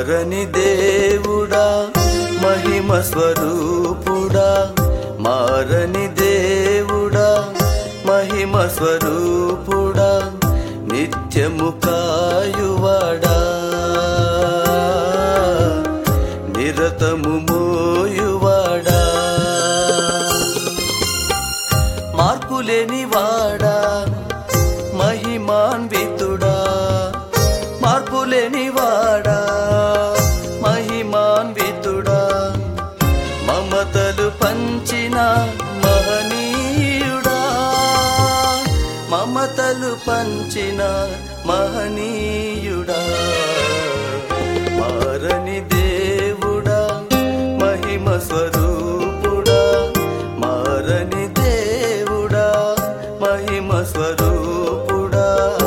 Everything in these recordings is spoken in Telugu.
మారని దేవుడా మహిమ స్వరూపుడా, మారని దేవుడా మహిమ స్వరూపుడా, నిత్యము కాయువాడా, నిరతము మోయువాడా, మార్పులేని వాడా మహిమాన్వితుడా, మార్పులేని వాడా మహిమాన్వితుడా, మమతలు పంచిన మహనీయుడా, మమతలు పంచిన మహనీయుడా, మారని దేవుడా మహిమ స్వరూపుడా, మారని దేవుడా మహిమ స్వరూపుడా.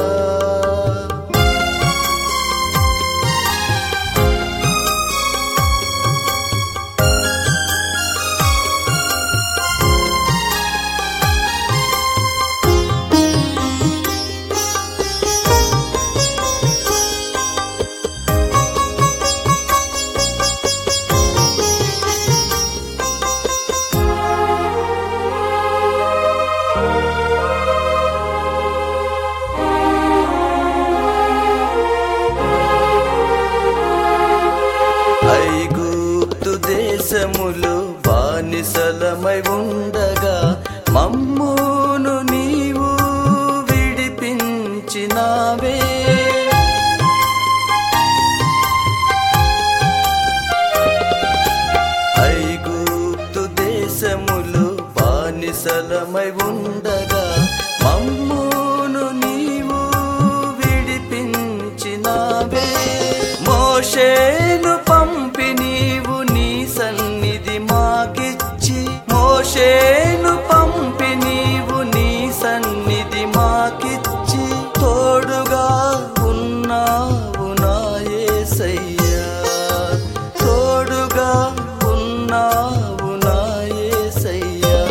ఐగుప్తు దేశములో బానిసలమై ఉండగా మమ్మును నీవు విడిపించినావే, ఐగుప్తు దేశములో బానిసలమై ఉండగా మమ్మును నీవు విడిపించినావే, మోషేను పంపి నీవు నీ సన్నిధి మాకిచ్చి, మోషేను పంపి నీవు నీ సన్నిధి మాకిచ్చి, తోడుగా ఉన్నావు నా యేసయ్యా, తోడుగా ఉన్నావు నా యేసయ్యా,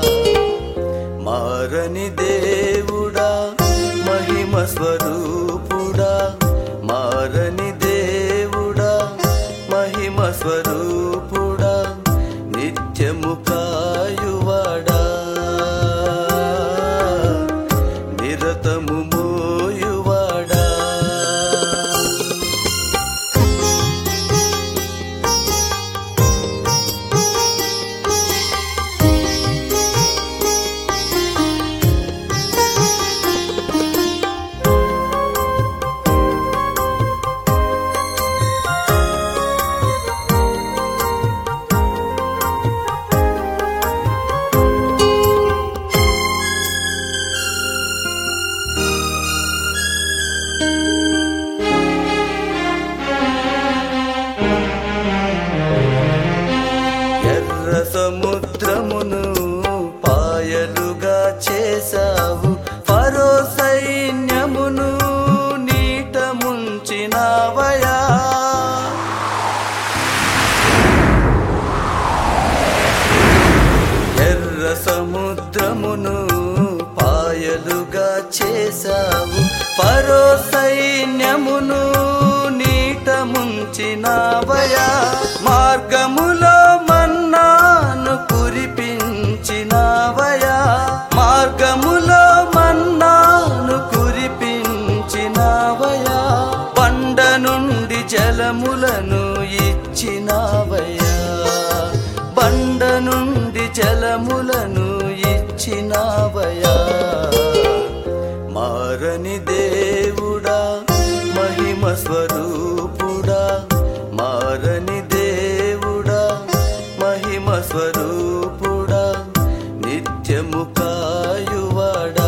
మారని దేవుడా మహిమ స్వరూపుడా, మారని దేవుడా మహిమ స్వరూపుడా, నిత్యము కాయువాడా, నిరతము మోయువాడా. ఎర్ర సముద్రమును పాయలుగా చేసావు, ఫరో సైన్యమును నీట ముంచినావయా, ఎర్ర సముద్రమును పాయలుగా చేసావు, ఫరో సైన్యమును నీట ముంచినావయా, మార్గములో మన్నాను కురిపించినావయా, మార్గములో మన్నాను కురిపించినావయా, బండ నుండి జలములను ఇచ్చినావయా, బండ నుండి జలములను ఇచ్చినావయా, మారని దేవుడా మహిమ స్వరూపుడా, మారని దేవుడా మహిమ స్వరూపుడా, నిత్యము కాయువాడా,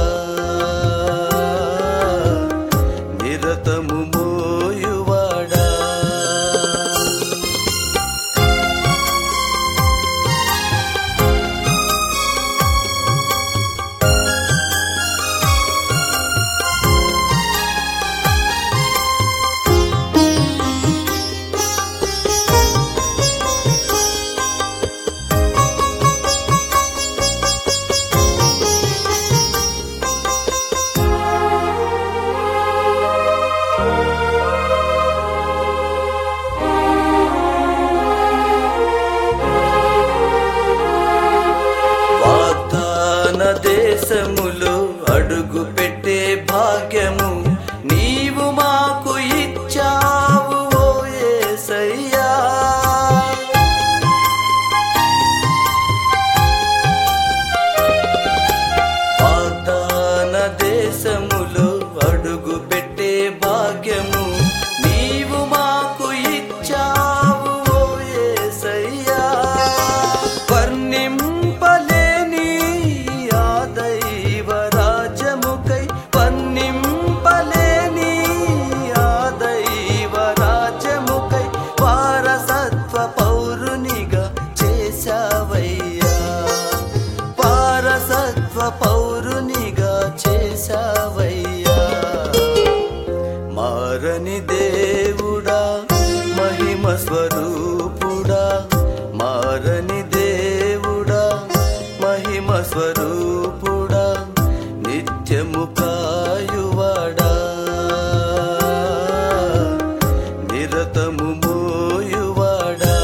నిరతము మోయువాడా. భాగ్యము నీవు మాకు ఇచ్చావు ఓ యేసయ్యా. వర్ణింపలేని ఆ దైవ రాజ్యముకై, వర్ణింపలేని ఆ దైవ రాజ్యముకై వారసత్వ పౌరునిగా చేశావయ్యా, వారసత్వ పౌరునిగా చేశావయ్యా. మారని దేవుడా మహిమ స్వరూపుడా, మారని దేవుడా మహిమ స్వరూపుడా, నిత్యము కాయువాడా, నిరతము మోయువాడా,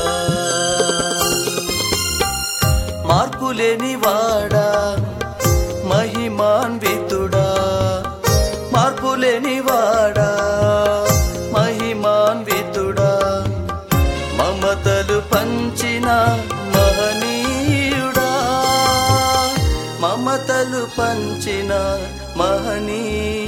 మార్పులేని వాడా మహిమాన్వితుడా, మార్పులేని వాడా మహిమాన్వితుడా, మమతలు పంచిన మహనీయుడా, మమతలు పంచిన మహనీయుడా.